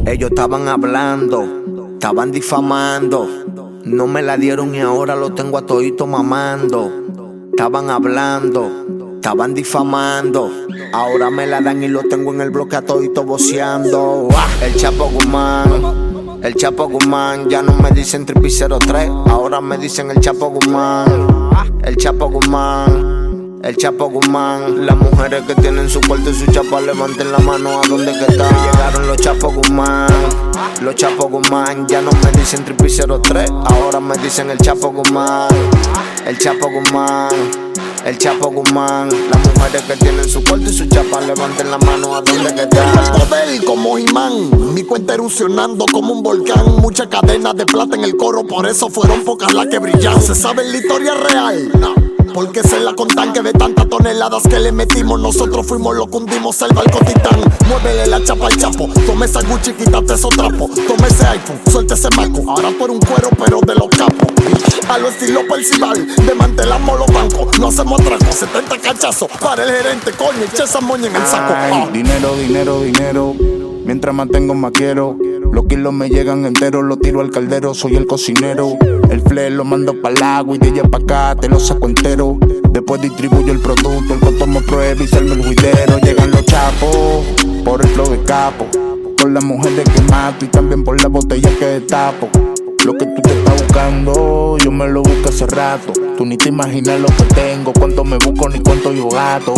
Ellos estaban hablando, estaban difamando. No me la dieron y ahora lo tengo a todito mamando. Estaban hablando, estaban difamando. Ahora me la dan y lo tengo en el bloque a todito voceando. El Chapo Guzmán, el Chapo Guzmán. Ya no me dicen Trippy 03, ahora me dicen el Chapo Guzmán. El Chapo Guzmán, el Chapo Guzmán. Las mujeres que tienen su cuarto y su chapa, levanten la mano a donde que están. Llegaron los Chapo Guzmán, los Chapo Guzmán. Ya no me dicen Trippy 03, ahora me dicen el Chapo Guzmán. El Chapo Guzmán, el Chapo Guzmán. Las mujeres que tienen su cuarto y su chapa, levanten la mano a donde que están. Tengo el poder como imán, mi cuenta erupcionando como un volcán. Muchas cadenas de plata en el coro, por eso fueron pocas las que brillan. ¿Se sabe la historia real? No, porque se la contan que de tantas toneladas que le metimos, nosotros fuimos los que hundimos el barco Titán. Muévele la chapa al Chapo, tome esa Gucci, quítate esos trapos. Tome ese iPhone, suelte ese maco. Ahora por un cuero, pero de los capos. A lo estilo Percival, desmantelamos los bancos. No hacemos atracos, 70 cachazos para el gerente, coño, echa esa moña en el saco. Dinero, dinero, dinero. Mientras más tengo, más quiero. Los kilos me llegan enteros, lo tiro al caldero, soy el cocinero. El fle lo mando pa'l agua y de allá pa' acá te lo saco entero. Después distribuyo el producto, el coto me prueba y salme el juidero. Llegan los chapos, por el flow de capo. Por las mujeres que mato y también por las botellas que destapo. Lo que tú te estás buscando, yo me lo busco hace rato. Tú ni te imaginas lo que tengo, cuánto me busco ni cuánto yo gato.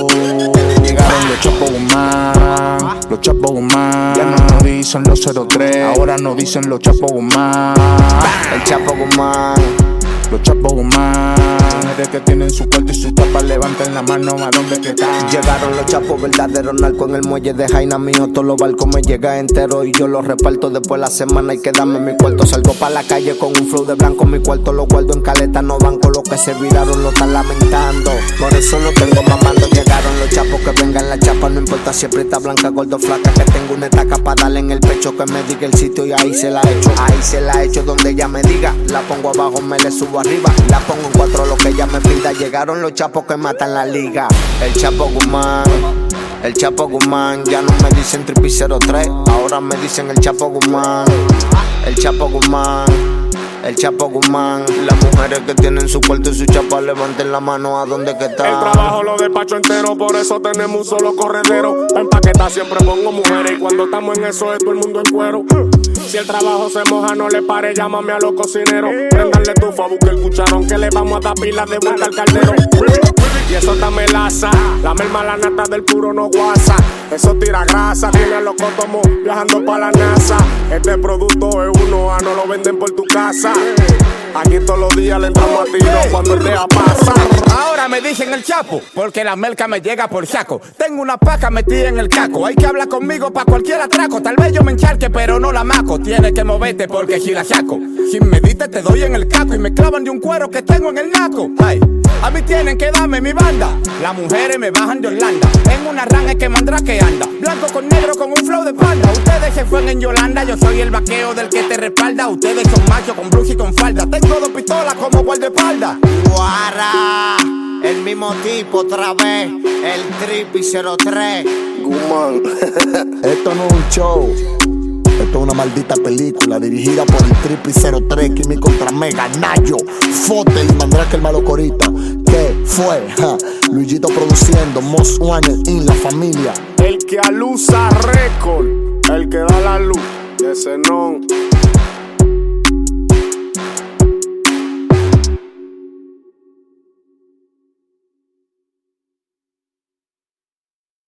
Llegaron los Chapo Guzmán, los Chapo Guzmán. Ya no nos dicen los 03, ahora nos dicen los Chapo Guzmán. El Chapo Guzmán, los Chapo Guzmán. Mujeres que tienen su cuarto y su tapa, levanten la mano a donde que están. llegaron los chapos verdaderos, narco en el muelle de Jaina mío. Todos los barcos me llegan enteros y yo los reparto. Después la semana hay que darme mi cuarto. Salgo pa' la calle con un flow de blanco. Mi cuarto lo guardo en caleta, no banco. Los que se viraron lo están lamentando. Por eso no tengo mamando. Llegaron los chapos que vengan la chapa. No importa si aprieta blanca, gordo, flaca. Que tengo una estaca pa' darle en el pecho. Que me diga el sitio y ahí se la echo. Ahí se la echo donde ella me diga. La pongo abajo, me le subo arriba. La pongo en 4 lo que ella me pida. Llegaron los chapos que matan la liga. El Chapo Guzmán, el Chapo Guzmán. Ya no me dicen Trippy 03, ahora me dicen el Chapo Guzmán. El Chapo Guzmán, el Chapo Guzmán. Las mujeres que tienen su cuarto y su chapa, levanten la mano a donde que están. El trabajo lo despacho entero, por eso tenemos un solo corredero. Pa' empaquetar siempre pongo mujeres y cuando estamos en eso es todo el mundo en cuero. Si el trabajo se moja, no le pare, llámame a los cocineros. Prendanle tufa, busque el cucharón que le vamos a dar pilas de vuelta al caldero. Y eso está melaza, la merma la nata del puro no guasa. Eso tira grasa, tiene los cotomos viajando pa' la NASA. Este producto es 1A, no lo venden por tu casa. Aquí todos los días le entramos a tiro cuando el día pasa. Ahora me dicen el Chapo, porque la merca me llega por saco. Tengo una paca metida en el caco, hay que hablar conmigo pa' cualquier atraco. Tal vez yo me encharque, pero no la maco. Tienes que moverte porque si la saco, sin medite te doy en el caco y me clavan de un cuero que tengo en el naco. Ay, a mí tienen que darme mi banda. Las mujeres me bajan de Holanda, en una ranga que mandra que anda. Blanco con negro con un flow de panda. Ustedes se fueron en Yolanda, yo soy el vaqueo del que te respalda. Ustedes son machos con blues y con falda. Tengo 2 pistolas como guardaespaldas. Guara, el mismo tipo otra vez, el Trippy 03. Guzmán, esto no es un show. Esto es una maldita película dirigida por el Trippy 03, Kimi contra Mega, Nayo, Fotel y Mandrake el Malocorita. ¿Qué fue? Luisito produciendo, Most Wanted in la familia. El que alusa récord, el que da la luz, ese no.